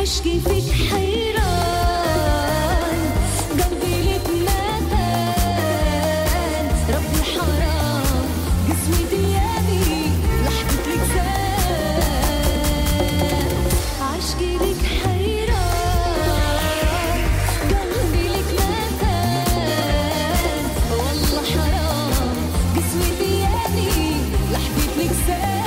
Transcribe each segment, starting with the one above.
عشقي فيك حيران، قلبي لك مكان، ربي حرام قسمي ديابي لحظة لك زان. عشقي لك حيران، قلبي لك مكان، والله حرام قسمي ديابي لحظة لك زان.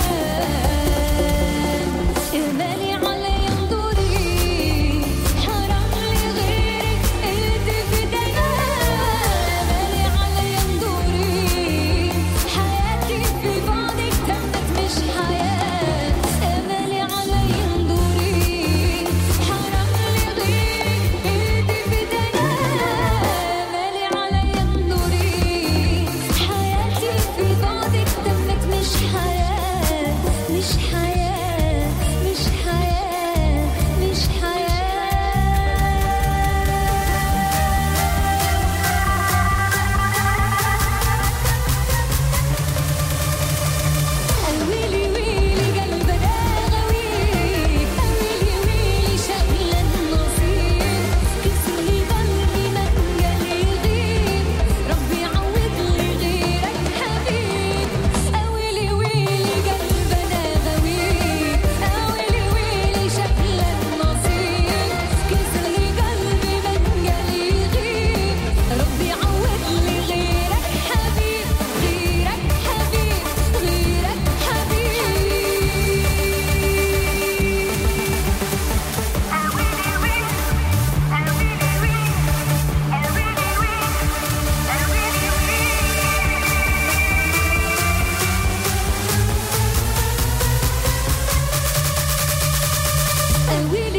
مالي علي انظري حرام لغيرك انت في دنيا. مالي علي انظري حياتي في بعدك تمت مش حياة. مالي علي انظري حرام لغيرك انت في دنيا. مالي علي انظري حياتي في بعدك تمت مش حياة. مش حياة مش حياة مش حياة. ويلي ويلي قلبنا غويك، ويلي ويلي شغل النصيب، كسري قلبي من قال يغيب، ربي يعوض لي غيرك حبيب. ويلي ويلي قلبنا غويك، ويلي ويلي شغل النصيب، كسري قلبي من قال يغيب، ربي يعوض لي غيرك حبيب. غيرك حبيب غيرك حبيب. ويلي